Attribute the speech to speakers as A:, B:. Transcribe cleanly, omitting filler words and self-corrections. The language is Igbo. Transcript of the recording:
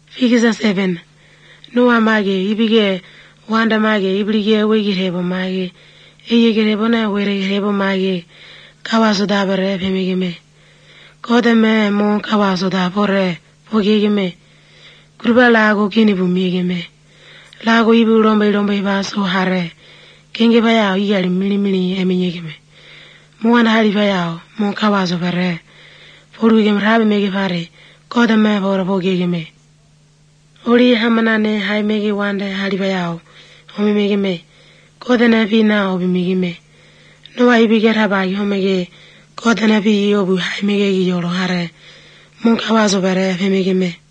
A: Figisa 7. Noa mage, ibige, wanda mage, iblige, wigirebo mage, eyigirebo na werebo mage, kawaso dabere, femigime. Kodeme, mon kawaso dabore, pogigime. Gruba lago kini bumigime. Lago ibu rombe baso hare, kenge bayao yali mini eminyigime. Mwana hali bayao, mon kawaso bare, porugim rabi mege pare, kodeme bora pogigime. Ori hamanane hai megi wande hali bayao, homi megi me, kodene pi na obi megi me. No ai bige rabagi homege, kodene pi obu hai megi yoro hare, mon kawaso bare fe megi me.